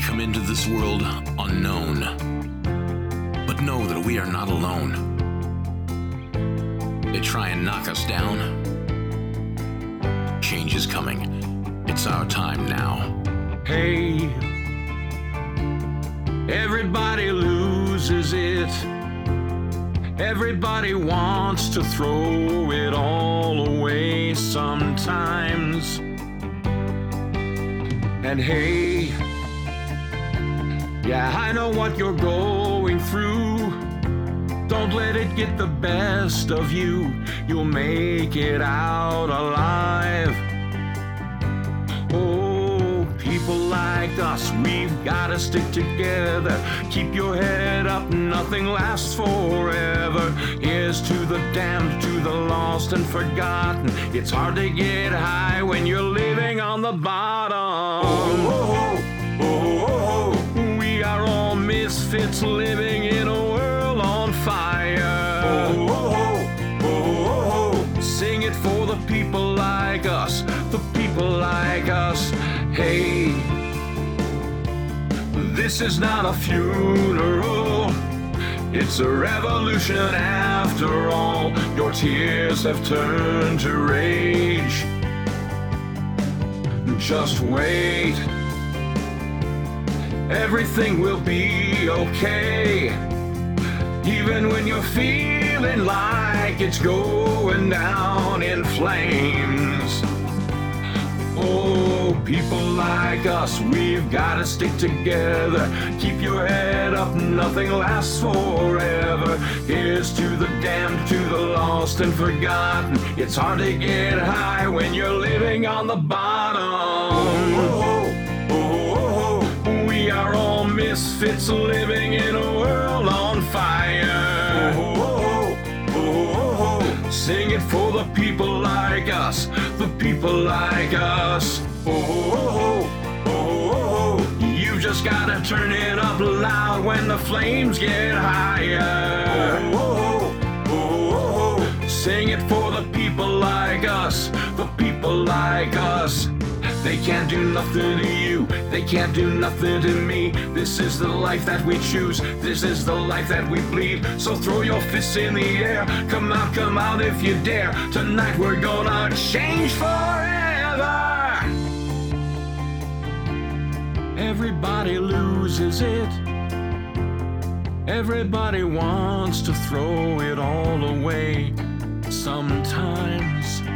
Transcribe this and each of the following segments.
come into this world unknown, but know that we are not alone. They try and knock us down. Change is coming. It's our time now. Hey, everybody loses it. Everybody wants to throw it all away sometimes. And hey, yeah, I know what you're going through. Don't let it get the best of you. You'll make it out alive. Oh, people like us, we've gotta stick together. Keep your head up, nothing lasts forever. Here's to the damned, to the lost and forgotten. It's hard to get high when you're living on the bottom. Oh, oh, oh, oh. We are all misfits living in a world on fire. Oh, oh, oh, oh. Sing it for the people like us, the people like us. Hey, this is not a funeral, it's a revolution after all. Your tears have turned to rage. Just wait, everything will be okay. Even when you're feeling like it's going down in flames. Oh, people like us, we've gotta stick together. Keep your head up, nothing lasts forever. Here's to the damned, to the lost and forgotten. It's hard to get high when you're living on the bottom. Oh, oh, oh, oh. We are all misfits living in a world on fire. Oh, oh, oh, oh, oh. Sing it for the people like us, the people like us. Oh, oh, oh, oh, oh. You just gotta turn it up loud when the flames get higher. Oh, oh, oh, oh. Sing it for the people like us, the people like us. They can't do nothing to you, they can't do nothing to me. This is the life that we choose, this is the life that we bleed. So throw your fists in the air, come out if you dare. Tonight we're gonna change forever. Everybody loses it. Everybody wants to throw it all away sometimes.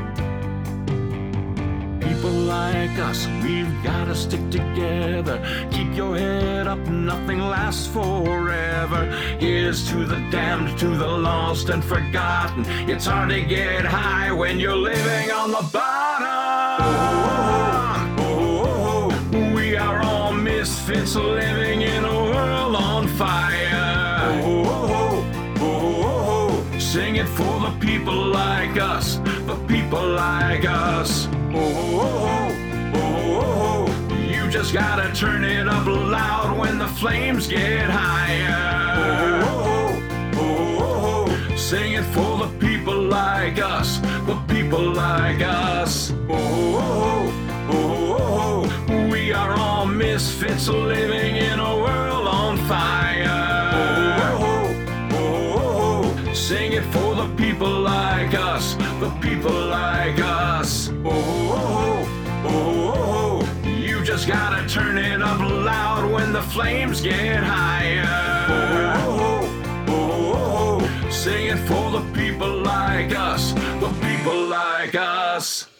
People like us, we've gotta stick together. Keep your head up, nothing lasts forever. Here's to the damned, to the lost and forgotten. It's hard to get high when you're living on the bottom. Oh, oh, oh. We are all misfits living in a world on fire. Oh, oh, oh, oh. Sing it for the people like us, the people like us. Oh, oh, oh, oh, oh. You just gotta turn it up loud when the flames get higher. Oh, oh, oh, oh. Sing it for the people like us, the people like us. Oh, oh, oh, oh. We are all misfits living in a world on fire. Oh, oh, oh. Sing it for the people like us, the people like us. Oh, oh, oh, oh. You just gotta turn it up loud when the flames get higher. Oh, oh, oh. Sing it for the people like us, the people like us.